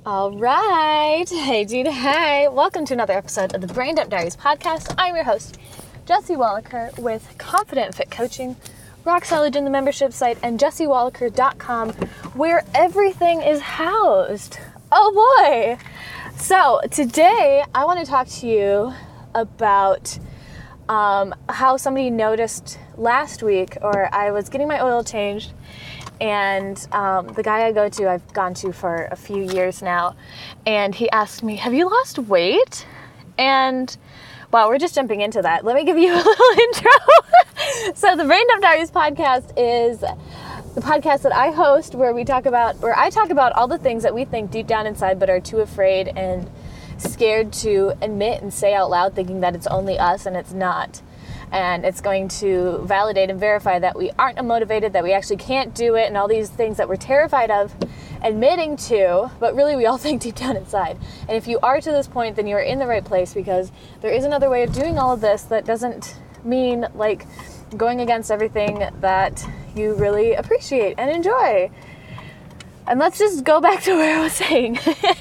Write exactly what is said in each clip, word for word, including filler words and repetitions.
All right. Hey, dude. Hey. Welcome to another episode of the Brain Dump Diaries podcast. I'm your host, Jessie Wallaker with Confident Fit Coaching, rock solid in the membership site, and jessie wallaker dot com, where everything is housed. Oh, boy. So today I want to talk to you about um, how somebody noticed last week, or I was getting my oil changed, and um, the guy I go to, I've gone to for a few years now, and he asked me, have you lost weight? And, wow, we're just jumping into that. Let me give you a little intro. So the Brain Dump Diaries podcast is the podcast that I host where we talk about, where I talk about all the things that we think deep down inside but are too afraid and scared to admit and say out loud, thinking that it's only us, and it's not. And it's going to validate and verify that we aren't unmotivated, that we actually can't do it, and all these things that we're terrified of admitting to, but really we all think deep down inside. And if you are to this point, then you're in the right place, because there is another way of doing all of this that doesn't mean like going against everything that you really appreciate and enjoy. And let's just go back to where I was saying.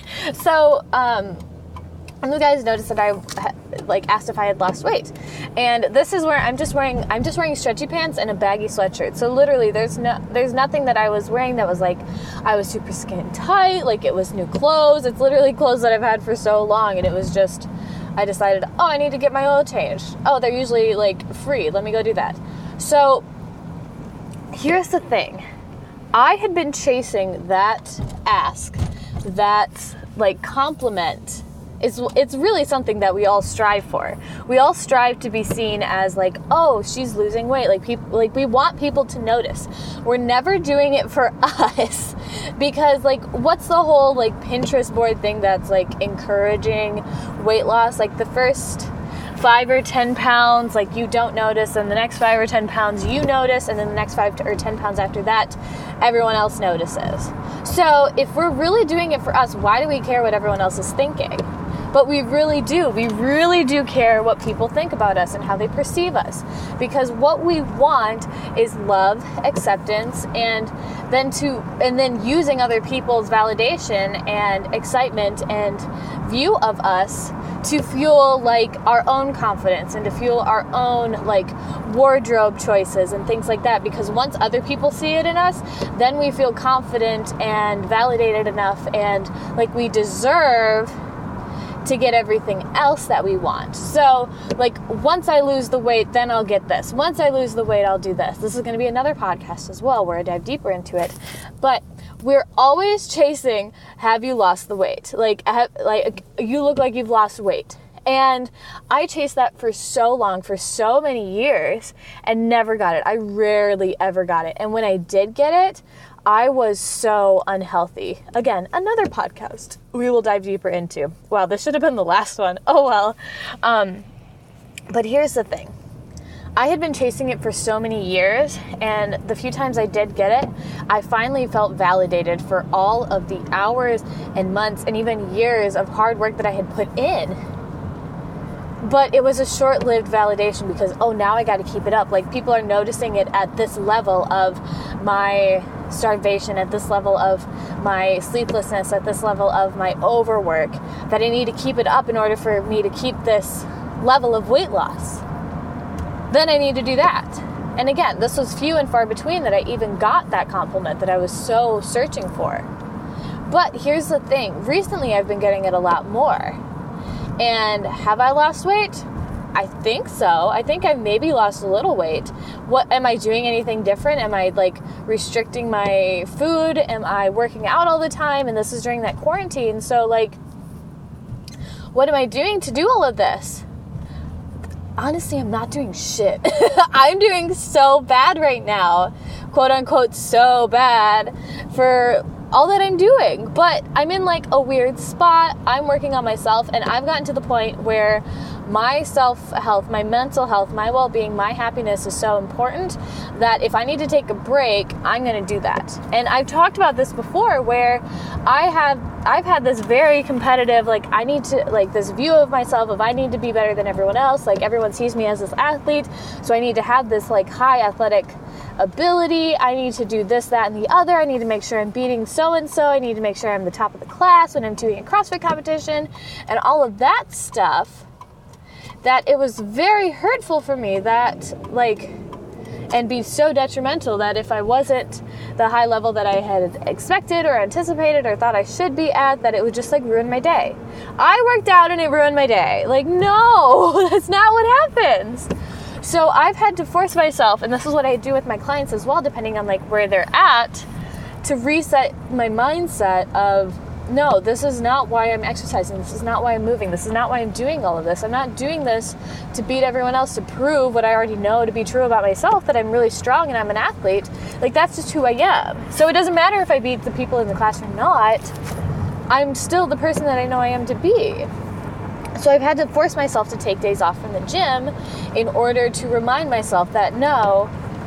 so, um, one of the guys noticed that I like asked if I had lost weight, and this is where I'm just wearing I'm just wearing stretchy pants and a baggy sweatshirt. So literally, there's no there's nothing that I was wearing that was like I was super skin tight, like it was new clothes. It's literally clothes that I've had for so long, and it was just I decided, oh, I need to get my oil changed. Oh, they're usually like free. Let me go do that. So here's the thing: I had been chasing that ask, that like compliment. It's, it's really something that we all strive for. We all strive to be seen as like, oh, she's losing weight. Like people, like we want people to notice. We're never doing it for us, because like, what's the whole like Pinterest board thing that's like encouraging weight loss? Like the first five or ten pounds, like you don't notice, and the next five or ten pounds you notice, and then the next five or ten pounds after that, everyone else notices. So if we're really doing it for us, why do we care what everyone else is thinking? But we really do. We really do care what people think about us and how they perceive us. Because what we want is love, acceptance, and then to and then using other people's validation and excitement and view of us to fuel like our own confidence and to fuel our own like wardrobe choices and things like that. Because once other people see it in us, then we feel confident and validated enough and like we deserve to get everything else that we want. So like once I lose the weight, then I'll get this. Once I lose the weight, I'll do this. This is going to be another podcast as well where I dive deeper into it. But we're always chasing, have you lost the weight? Like, have, like you look like you've lost weight. And I chased that for so long, for so many years, and never got it. I rarely ever got it. And when I did get it, I was so unhealthy. Again, another podcast we will dive deeper into. Wow, this should have been the last one. Oh, well. Um, but here's the thing. I had been chasing it for so many years, and the few times I did get it, I finally felt validated for all of the hours and months and even years of hard work that I had put in. But it was a short-lived validation because, oh, now I got to keep it up. Like, people are noticing it at this level of my starvation, at this level of my sleeplessness, at this level of my overwork, that I need to keep it up in order for me to keep this level of weight loss. Then I need to do that. And again, this was few and far between that I even got that compliment that I was so searching for. But here's the thing. Recently, I've been getting it a lot more. And have I lost weight? I think so. I think I've maybe lost a little weight. What, am I doing anything different? Am I like restricting my food? Am I working out all the time? And this is during that quarantine. So like, what am I doing to do all of this? Honestly, I'm not doing shit. I'm doing so bad right now, quote unquote, so bad for all that I'm doing. But I'm in like a weird spot. I'm working on myself, and I've gotten to the point where my self-health, my mental health, my well-being, my happiness is so important that if I need to take a break, I'm going to do that. And I've talked about this before where I have, I've had this very competitive, like I need to, like this view of myself of I need to be better than everyone else. Like everyone sees me as this athlete, so I need to have this like high athletic ability. I need to do this, that, and the other. I need to make sure I'm beating so-and-so. I need to make sure I'm the top of the class when I'm doing a CrossFit competition and all of that stuff. That it was very hurtful for me that like, and be so detrimental that if I wasn't the high level that I had expected or anticipated or thought I should be at, that it would just like ruin my day. I worked out and it ruined my day. Like, no, that's not what happens. So I've had to force myself, and this is what I do with my clients as well, depending on like where they're at, to reset my mindset of, no, this is not why I'm exercising. This is not why I'm moving. This is not why I'm doing all of this. I'm not doing this to beat everyone else, to prove what I already know to be true about myself, that I'm really strong and I'm an athlete. Like, that's just who I am. So it doesn't matter if I beat the people in the class or not. I'm still the person that I know I am to be. So I've had to force myself to take days off from the gym in order to remind myself that, no,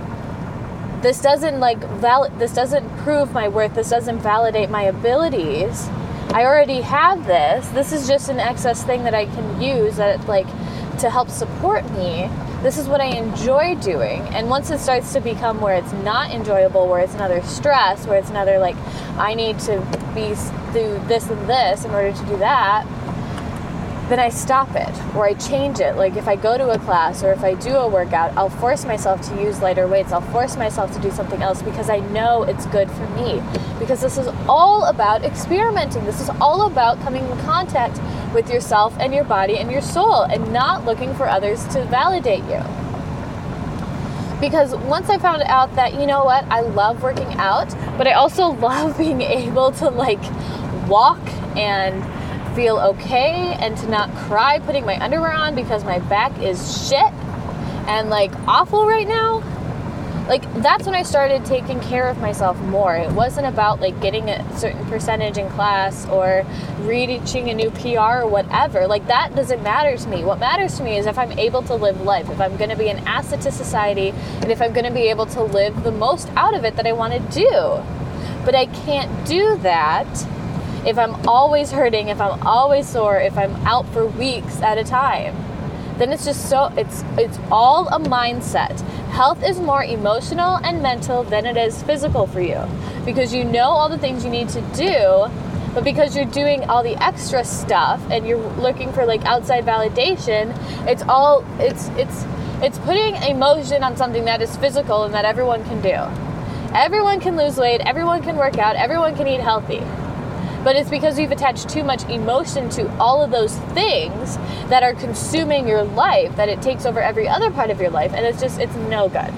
this doesn't like val- this doesn't prove my worth. This doesn't validate my abilities. I already have this. This is just an excess thing that I can use that like to help support me. This is what I enjoy doing. And once it starts to become where it's not enjoyable, where it's another stress, where it's another like I need to be do this and this in order to do that, then I stop it or I change it. Like if I go to a class or if I do a workout, I'll force myself to use lighter weights. I'll force myself to do something else because I know it's good for me. Because this is all about experimenting. This is all about coming in contact with yourself and your body and your soul and not looking for others to validate you. Because once I found out that, you know what, I love working out, but I also love being able to like walk and feel okay and to not cry putting my underwear on because my back is shit and like awful right now. Like that's when I started taking care of myself more. It wasn't about like getting a certain percentage in class or reaching a new P R or whatever. Like that doesn't matter to me. What matters to me is if I'm able to live life, if I'm going to be an asset to society, and if I'm going to be able to live the most out of it that I want to do. But I can't do that if I'm always hurting, if I'm always sore, if I'm out for weeks at a time. Then it's just so, it's it's all a mindset. Health is more emotional and mental than it is physical for you. Because you know all the things you need to do, but because you're doing all the extra stuff and you're looking for like outside validation, it's all, it's, it's, it's putting emotion on something that is physical and that everyone can do. Everyone can lose weight, everyone can work out, everyone can eat healthy. But it's because we've attached too much emotion to all of those things that are consuming your life, that it takes over every other part of your life, and it's just, it's no good.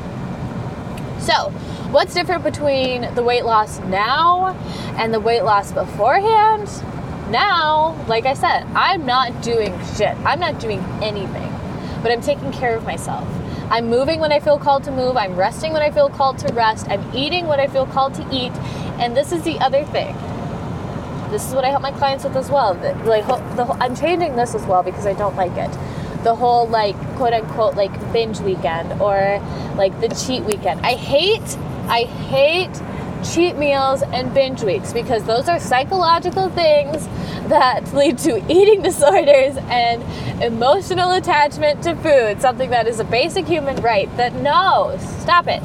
So, what's different between the weight loss now and the weight loss beforehand? Now, like I said, I'm not doing shit. I'm not doing anything, but I'm taking care of myself. I'm moving when I feel called to move. I'm resting when I feel called to rest. I'm eating when I feel called to eat. And this is the other thing. This is what I help my clients with as well. The, like, the, I'm changing this as well because I don't like it. The whole, like, quote-unquote, like, binge weekend or, like, the cheat weekend. I hate, I hate cheat meals and binge weeks because those are psychological things that lead to eating disorders and emotional attachment to food, something that is a basic human right. That, no, stop it.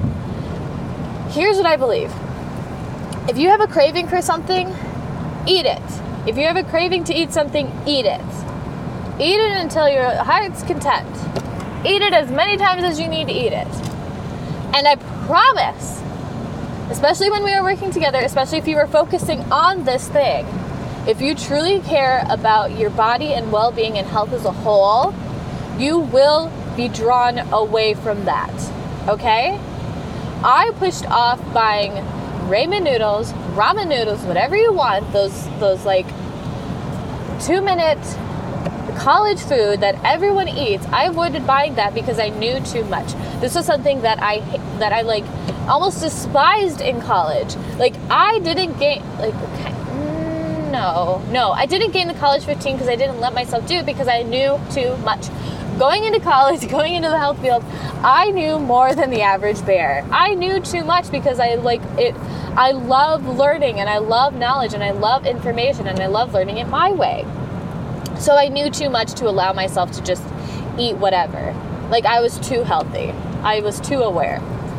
Here's what I believe. If you have a craving for something, eat it. If you have a craving to eat something, eat it. Eat it until your heart's content. Eat it as many times as you need to eat it. And I promise, especially when we are working together, especially if you are focusing on this thing, if you truly care about your body and well-being and health as a whole, you will be drawn away from that. Okay? I pushed off buying ramen noodles, ramen noodles, whatever you want, those those like two minute college food that everyone eats. I avoided buying that because I knew too much. This was something that I that I like almost despised in college. Like I didn't gain like okay, mm, no, no. I didn't gain the college fifteen because I didn't let myself do it because I knew too much. Going into college, going into the health field, I knew more than the average bear. I knew too much because I like it. I love learning and I love knowledge and I love information and I love learning it my way. So I knew too much to allow myself to just eat whatever. Like I was too healthy. I was too aware.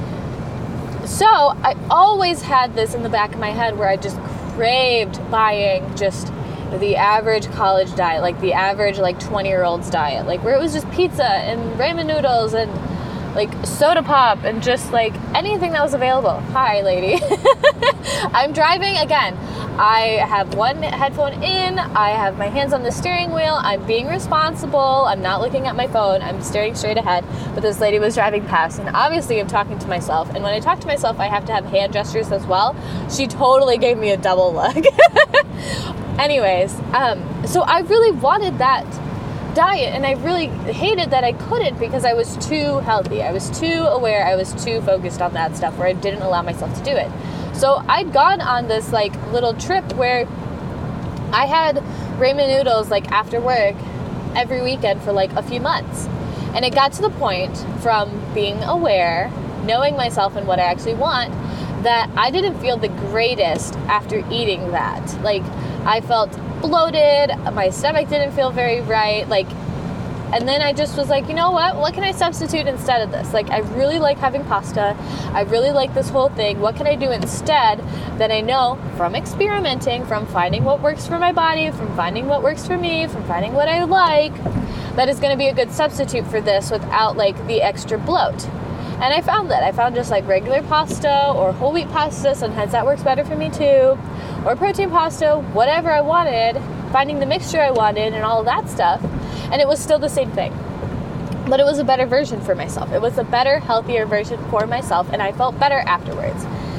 So I always had this in the back of my head where I just craved buying just the average college diet, like the average like twenty year old's diet, like where it was just pizza and ramen noodles and like soda pop and just like anything that was available. Hi, lady. I'm driving again. I have one headphone in. I have my hands on the steering wheel. I'm being responsible. I'm not looking at my phone. I'm staring straight ahead. But this lady was driving past, and obviously I'm talking to myself. And when I talk to myself, I have to have hand gestures as well. She totally gave me a double look. Anyways, um, so I really wanted that diet, and I really hated that I couldn't because I was too healthy. I was too aware. I was too focused on that stuff where I didn't allow myself to do it. So I'd gone on this like little trip where I had ramen noodles like after work every weekend for like a few months. And it got to the point from being aware, knowing myself and what I actually want, that I didn't feel the greatest after eating that. Like I felt bloated, my stomach didn't feel very right, like, and then I just was like, you know what, what can I substitute instead of this? Like, I really like having pasta, I really like this whole thing, what can I do instead that I know from experimenting, from finding what works for my body, from finding what works for me, from finding what I like, that is going to be a good substitute for this without, like, the extra bloat. And I found that. I found just, like, regular pasta or whole wheat pasta, sometimes that works better for me too, or protein pasta, whatever I wanted, finding the mixture I wanted and all of that stuff. And it was still the same thing. But it was a better version for myself. It was a better, healthier version for myself, and I felt better afterwards.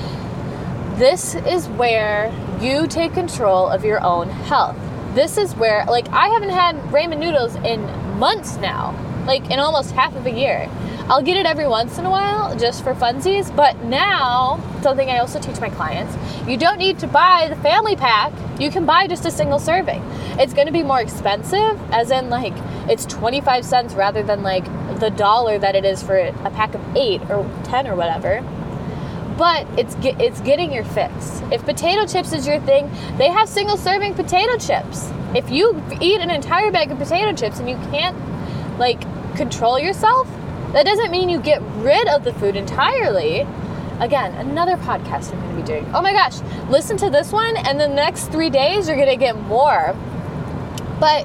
This is where you take control of your own health. This is where, like, I haven't had ramen noodles in months now, like in almost half of a year. I'll get it every once in a while just for funsies, but now, something I also teach my clients, you don't need to buy the family pack. You can buy just a single serving. It's going to be more expensive, as in like it's twenty-five cents rather than like the dollar that it is for a pack of eight or ten or whatever. But it's get, it's getting your fix. If potato chips is your thing, they have single serving potato chips. If you eat an entire bag of potato chips and you can't like control yourself, that doesn't mean you get rid of the food entirely. Again, another podcast I'm going to be doing. Oh my gosh, listen to this one, and the next three days you're going to get more. But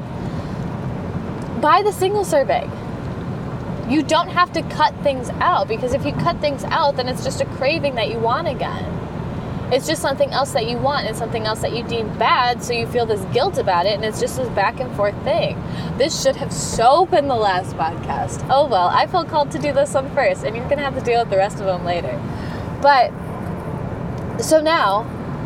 buy the single serving. You don't have to cut things out, because if you cut things out, then it's just a craving that you want again. It's just something else that you want and something else that you deem bad, so you feel this guilt about it, and it's just this back and forth thing. This should have so been the last podcast. Oh well, I feel called to do this one first, and you're going to have to deal with the rest of them later. But, so now,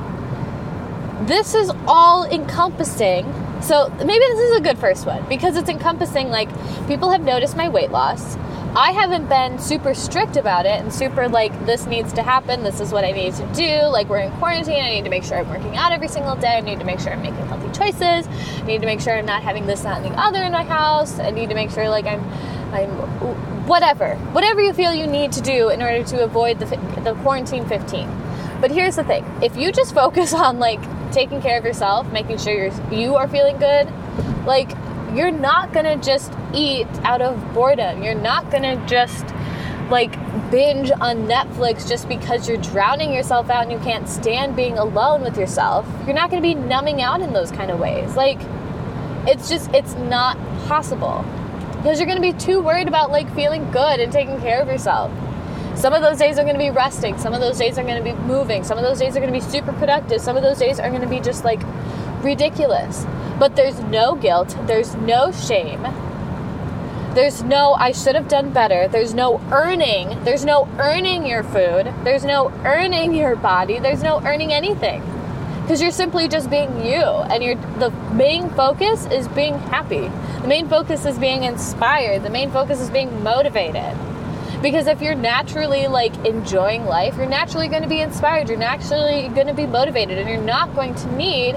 this is all encompassing. So maybe this is a good first one, because it's encompassing, like, people have noticed my weight loss. I haven't been super strict about it and super like, this needs to happen, this is what I need to do, like we're in quarantine, I need to make sure I'm working out every single day, I need to make sure I'm making healthy choices, I need to make sure I'm not having this, that, and the other in my house, I need to make sure like I'm, I'm, whatever, whatever you feel you need to do in order to avoid the, the quarantine fifteen. But here's the thing, if you just focus on like taking care of yourself, making sure you're, you are feeling good, like you're not gonna just eat out of boredom. You're not gonna just like binge on Netflix just because you're drowning yourself out and you can't stand being alone with yourself. You're not gonna be numbing out in those kind of ways. Like, it's just, it's not possible, because you're gonna be too worried about like feeling good and taking care of yourself. Some of those days are gonna be resting. Some of those days are gonna be moving. Some of those days are gonna be super productive. Some of those days are gonna be just like ridiculous. But there's no guilt, there's no shame, there's no I should have done better, there's no earning, there's no earning your food, there's no earning your body, there's no earning anything. Because you're simply just being you, and you're, the main focus is being happy. The main focus is being inspired, the main focus is being motivated. Because if you're naturally like enjoying life, you're naturally going to be inspired, you're naturally going to be motivated, and you're not going to need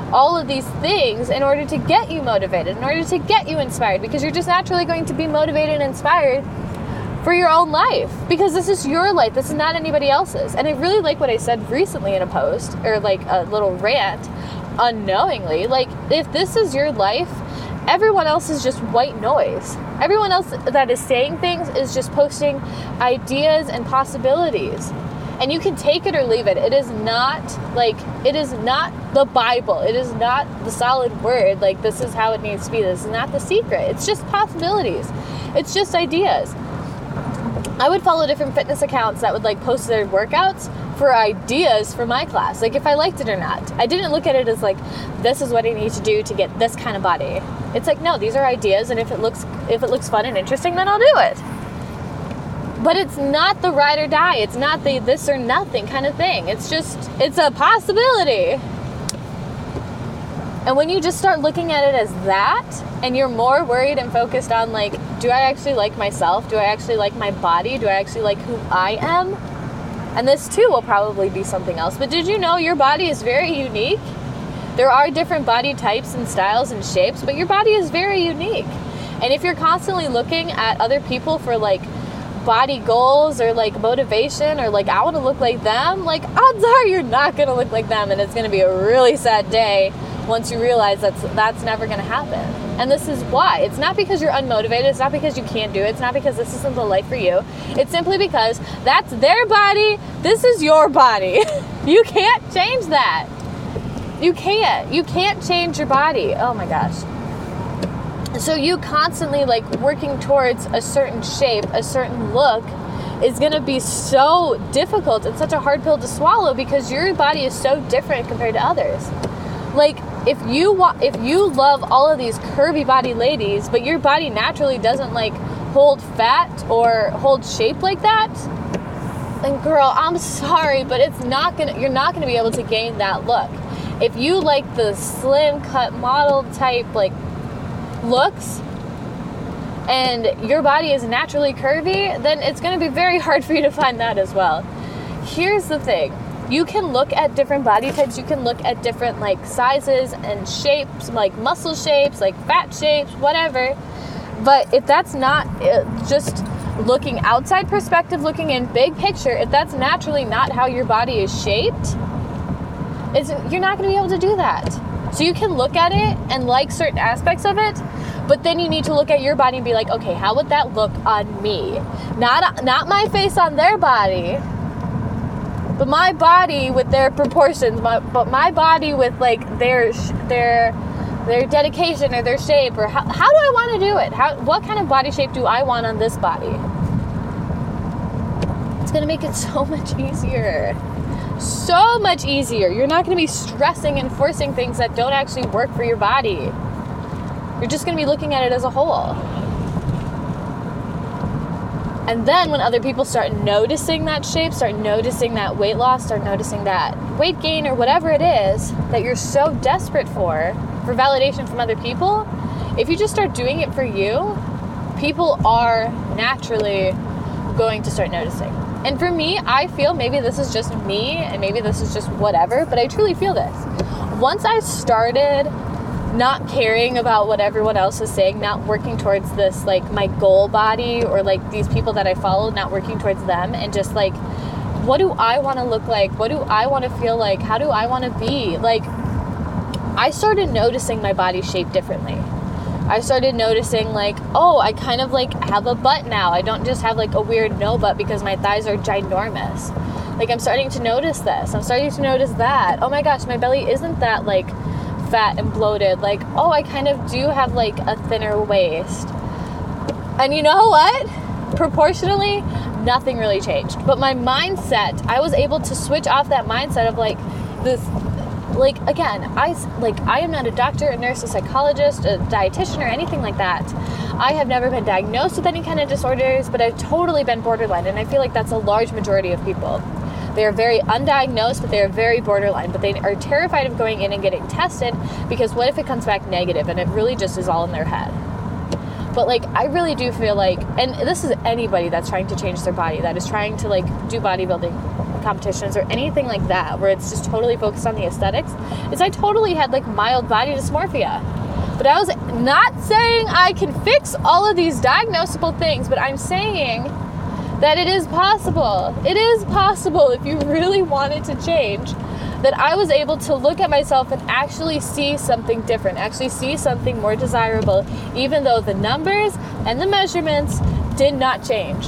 all of these things in order to get you motivated, in order to get you inspired, because you're just naturally going to be motivated and inspired for your own life, because this is your life. This is not anybody else's. And I really like what I said recently in a post, or like a little rant, unknowingly. Like, if this is your life, everyone else is just white noise. Everyone else that is saying things is just posting ideas and possibilities. And you can take it or leave it. It is not, like, it is not the Bible. It is not the solid word. Like, this is how it needs to be. This is not the secret. It's just possibilities. It's just ideas. I would follow different fitness accounts that would, like, post their workouts for ideas for my class. Like, if I liked it or not. I didn't look at it as, like, this is what I need to do to get this kind of body. It's like, no, these are ideas, and if it looks if it looks fun and interesting, then I'll do it. But it's not the ride or die. It's not the this or nothing kind of thing. It's just, it's a possibility. And when you just start looking at it as that, and you're more worried and focused on, like, do I actually like myself? Do I actually like my body? Do I actually like who I am? And this too will probably be something else. But did you know your body is very unique? There are different body types and styles and shapes, but your body is very unique. And if you're constantly looking at other people for, like, body goals or, like, motivation, or, like, I want to look like them, like, odds are you're not going to look like them, and it's going to be a really sad day once you realize that's that's never going to happen. And this is why. It's not because you're unmotivated. It's not because you can't do it. It's not because this isn't the life for you. It's simply because that's their body. This is your body. You can't change that. You can't. You can't change your body. Oh my gosh. So you constantly, like, working towards a certain shape, a certain look, is going to be so difficult and such a hard pill to swallow, because your body is so different compared to others. Like, if you wa- if you love all of these curvy body ladies, but your body naturally doesn't, like, hold fat or hold shape like that, then girl, I'm sorry, but it's not gonna. You're not gonna be able to gain that look. If you like the slim cut model type, like, looks, and your body is naturally curvy, then it's going to be very hard for you to find that as well. Here's the thing. You can look at different body types. You can look at different, like, sizes and shapes, like muscle shapes, like fat shapes, whatever. But if that's not uh, just looking outside perspective, looking in big picture, if that's naturally not how your body is shaped, it's, you're not going to be able to do that. So you can look at it and like certain aspects of it, but then you need to look at your body and be like, okay, how would that look on me? Not not my face on their body, but my body with their proportions, my, but my body with, like, their their their dedication or their shape, or how, how do I want to do it? How what kind of body shape do I want on this body? It's going to make it so much easier. So much easier. You're not going to be stressing and forcing things that don't actually work for your body. You're just going to be looking at it as a whole. And then when other people start noticing that shape, start noticing that weight loss, start noticing that weight gain, or whatever it is that you're so desperate for, for validation from other people, if you just start doing it for you, people are naturally going to start noticing. And for me, I feel, maybe this is just me, and maybe this is just whatever, but I truly feel this. Once I started not caring about what everyone else is saying, not working towards this, like, my goal body, or, like, these people that I follow, not working towards them, and just, like, what do I want to look like? What do I want to feel like? How do I want to be? Like, I started noticing my body shape differently. I started noticing, like, oh, I kind of, like, have a butt now. I don't just have, like, a weird no butt because my thighs are ginormous. Like, I'm starting to notice this. I'm starting to notice that. Oh my gosh, my belly isn't that, like, fat and bloated. Like, oh, I kind of do have, like, a thinner waist. And you know what? Proportionally, nothing really changed. But my mindset, I was able to switch off that mindset of, like, this... Like, again, I, like, I am not a doctor, a nurse, a psychologist, a dietitian, or anything like that. I have never been diagnosed with any kind of disorders, but I've totally been borderline, and I feel like that's a large majority of people. They are very undiagnosed, but they are very borderline, but they are terrified of going in and getting tested, because what if it comes back negative, and it really just is all in their head? But, like, I really do feel like, and this is anybody that's trying to change their body, that is trying to, like, do bodybuilding, competitions or anything like that, where it's just totally focused on the aesthetics, is I totally had like mild body dysmorphia. But I was not saying I can fix all of these diagnosable things, but I'm saying that it is possible. It is possible if you really wanted to change, that I was able to look at myself and actually see something different, actually see something more desirable, even though the numbers and the measurements did not change.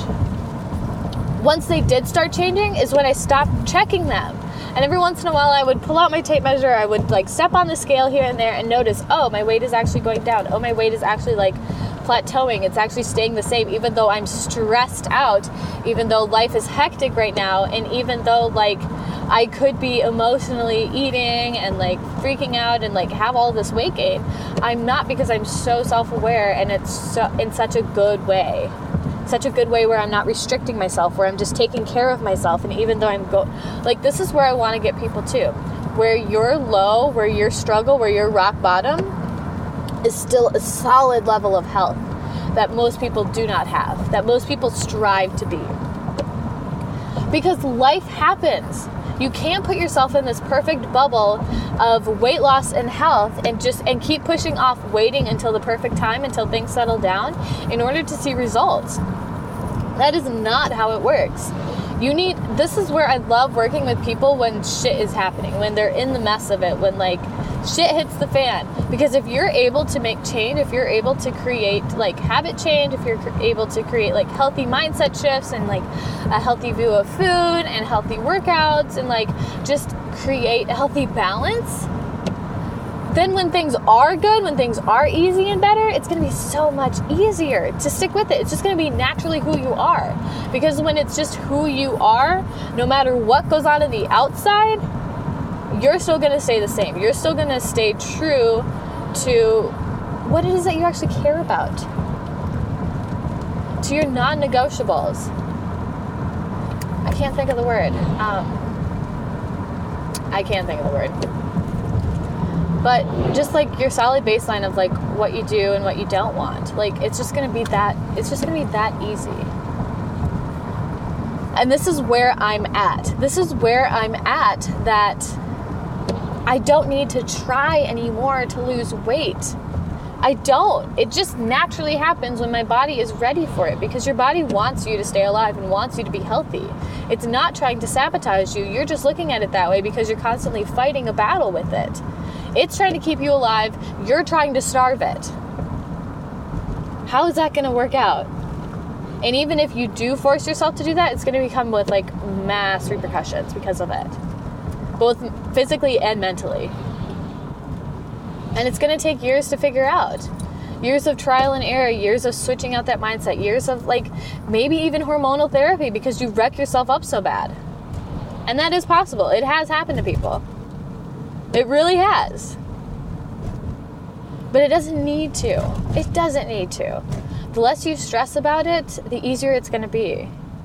Once they did start changing is when I stopped checking them. And every once in a while I would pull out my tape measure, I would like step on the scale here and there and notice, oh, my weight is actually going down. Oh, my weight is actually like plateauing. It's actually staying the same, even though I'm stressed out, even though life is hectic right now, and even though like I could be emotionally eating and like freaking out and like have all this weight gain. I'm not, because I'm so self-aware, and it's so, in such a good way. Such a good way where I'm not restricting myself, where I'm just taking care of myself. And even though I'm go like, this is where I want to get people to, where your low, where your struggle, where your rock bottom is still a solid level of health that most people do not have, that most people strive to be. Because life happens. You can't put yourself in this perfect bubble of weight loss and health and just and keep pushing off waiting until the perfect time, until things settle down in order to see results. That is not how it works. You need, this is where I love working with people when shit is happening, when they're in the mess of it, when like shit hits the fan. Because if you're able to make change, if you're able to create like habit change, if you're able to create like healthy mindset shifts and like a healthy view of food and healthy workouts and like just create a healthy balance, then when things are good, when things are easy and better, it's going to be so much easier to stick with it. It's just going to be naturally who you are. Because when it's just who you are, no matter what goes on in the outside, you're still going to stay the same. You're still going to stay true to what it is that you actually care about, to your non-negotiables. I can't think of the word. Um, I can't think of the word. But just like your solid baseline of like what you do and what you don't want. Like it's just going to be that, it's just going to be that easy. And this is where I'm at. This is where I'm at, that I don't need to try anymore to lose weight. I don't. It just naturally happens when my body is ready for it, because your body wants you to stay alive and wants you to be healthy. It's not trying to sabotage you. You're just looking at it that way because you're constantly fighting a battle with it. It's trying to keep you alive. You're trying to starve it. How is that going to work out? And even if you do force yourself to do that, it's going to become with like mass repercussions because of it, both physically and mentally. And it's going to take years to figure out. Years of trial and error, years of switching out that mindset, years of like maybe even hormonal therapy because you wreck yourself up so bad. And that is possible. It has happened to people. It really has. But it doesn't need to. It doesn't need to. The less you stress about it, the easier it's going to be.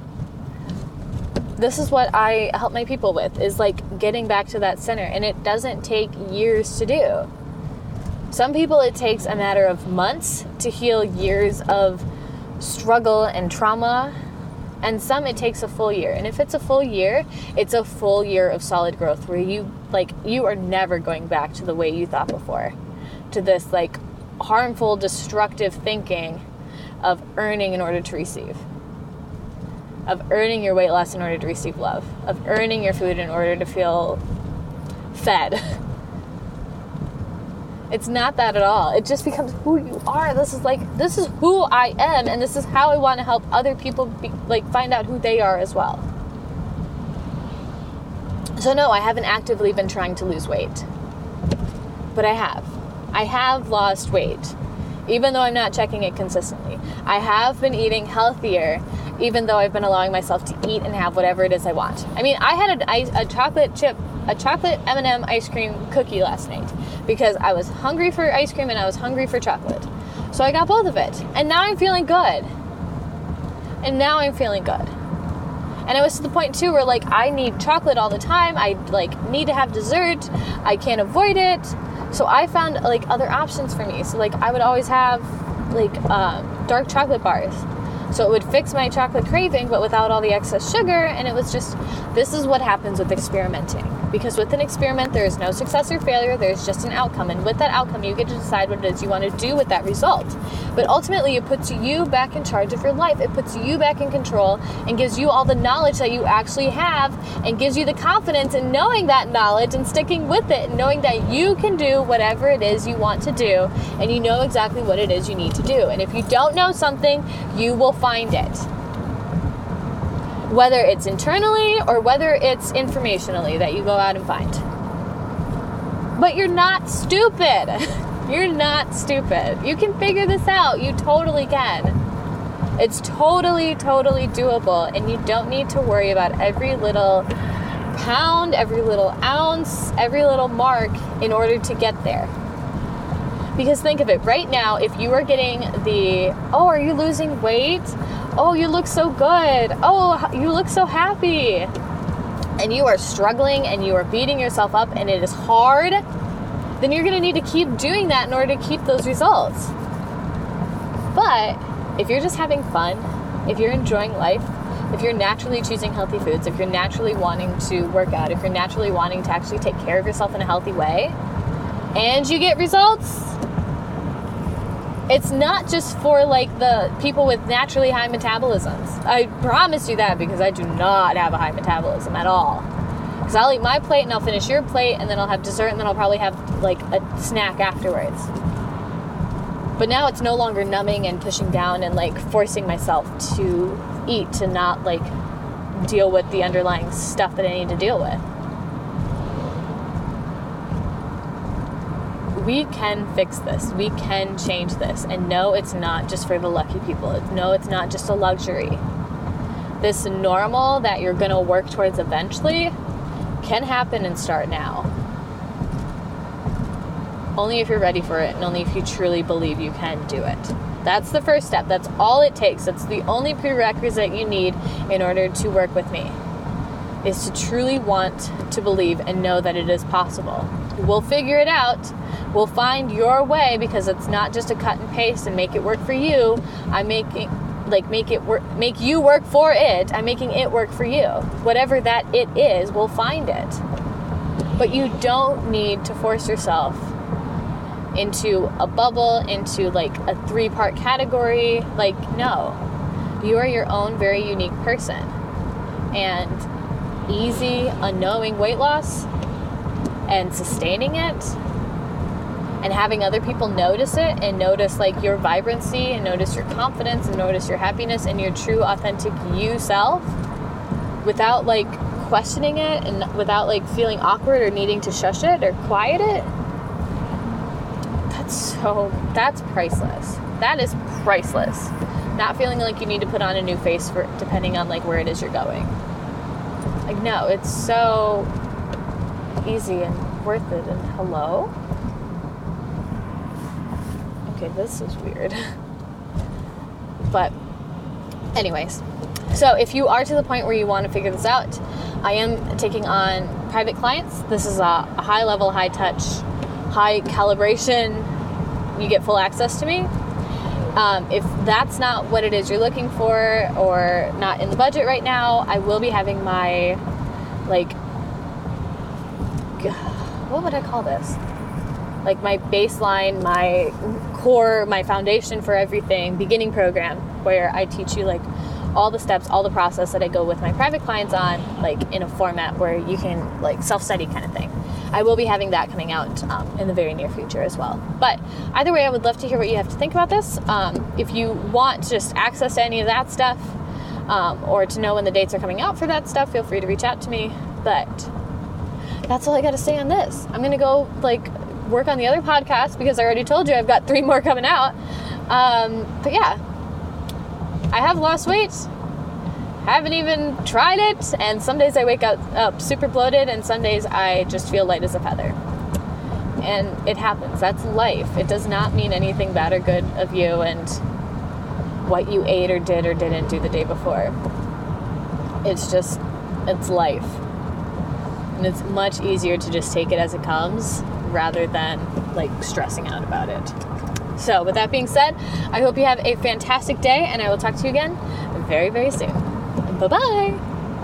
This is what I help my people with, is like getting back to that center. And it doesn't take years to do. Some people, it takes a matter of months to heal years of struggle and trauma. And some, it takes a full year. And if it's a full year, it's a full year of solid growth where you, like, you are never going back to the way you thought before. To this, like, harmful, destructive thinking of earning in order to receive. Of earning your weight loss in order to receive love. Of earning your food in order to feel fed. It's not that at all. It just becomes who you are. This is like, this is who I am, and this is how I want to help other people be, like find out who they are as well. So no, I haven't actively been trying to lose weight. But I have. I have lost weight, even though I'm not checking it consistently. I have been eating healthier, even though I've been allowing myself to eat and have whatever it is I want. I mean, I had a, a chocolate chip, a chocolate M and M ice cream cookie last night because I was hungry for ice cream and I was hungry for chocolate. So I got both of it. And now I'm feeling good. And now I'm feeling good. And I was to the point too where like I need chocolate all the time. I like need to have dessert. I can't avoid it. So I found like other options for me. So like I would always have like um, dark chocolate bars. So it would fix my chocolate craving, but without all the excess sugar. And it was just, this is what happens with experimenting. Because with an experiment, there is no success or failure. There's just an outcome. And with that outcome, you get to decide what it is you want to do with that result. But ultimately, it puts you back in charge of your life. It puts you back in control and gives you all the knowledge that you actually have and gives you the confidence in knowing that knowledge and sticking with it and knowing that you can do whatever it is you want to do and you know exactly what it is you need to do. And if you don't know something, you will find it. Whether it's internally or whether it's informationally that you go out and find. But you're not stupid. You're not stupid. You can figure this out. You totally can. It's totally, totally doable. And you don't need to worry about every little pound, every little ounce, every little mark in order to get there. Because think of it, right now, if you are getting the, oh, are you losing weight? Oh, you look so good. Oh, you look so happy. And you are struggling and you are beating yourself up and it is hard, then you're going to need to keep doing that in order to keep those results. But if you're just having fun, if you're enjoying life, if you're naturally choosing healthy foods, if you're naturally wanting to work out, if you're naturally wanting to actually take care of yourself in a healthy way, and you get results, it's not just for like the people with naturally high metabolisms. I promise you that because I do not have a high metabolism at all. Because I'll eat my plate and I'll finish your plate and then I'll have dessert and then I'll probably have like a snack afterwards. But now it's no longer numbing and pushing down and like forcing myself to eat to not like deal with the underlying stuff that I need to deal with. We can fix this. We can change this. And no, it's not just for the lucky people. No, it's not just a luxury. This normal that you're going to work towards eventually can happen and start now. Only if you're ready for it and only if you truly believe you can do it. That's the first step. That's all it takes. That's the only prerequisite you need in order to work with me, is to truly want to believe and know that it is possible. We'll figure it out. We'll find your way because it's not just a cut and paste and make it work for you. I'm making, like, make it work, make you work for it. I'm making it work for you. Whatever that it is, we'll find it. But you don't need to force yourself into a bubble, into like a three-part category. Like, no. You are your own very unique person. And easy, unknowing weight loss and sustaining it and having other people notice it and notice like your vibrancy and notice your confidence and notice your happiness and your true authentic you self without like questioning it and without like feeling awkward or needing to shush it or quiet it, that's so that's priceless. That is priceless. Not feeling like you need to put on a new face for depending on like where it is you're going. Like, no, it's so easy and worth it. And hello? Okay, this is weird. But anyways, so if you are to the point where you want to figure this out, I am taking on private clients. This is a, a high level, high touch, high calibration. You get full access to me. Um, if that's not what it is you're looking for or not in the budget right now, I will be having my, like, what would I call this? Like my baseline, my core, my foundation for everything, beginning program, where I teach you like all the steps, all the process that I go with my private clients on, like in a format where you can like self-study kind of thing. I will be having that coming out um, in the very near future as well. But either way, I would love to hear what you have to think about this. Um, if you want just access to any of that stuff um, or to know when the dates are coming out for that stuff, feel free to reach out to me. But that's all I got to say on this. I'm going to go like work on the other podcast because I already told you I've got three more coming out. Um, but yeah, I have lost weight. Haven't even tried it, and some days I wake up, up super bloated, and some days I just feel light as a feather. And it happens. That's life. It does not mean anything bad or good of you and what you ate or did or didn't do the day before. It's just, it's life. And it's much easier to just take it as it comes rather than like stressing out about it. So with that being said, I hope you have a fantastic day, and I will talk to you again very, very soon. Bye-bye.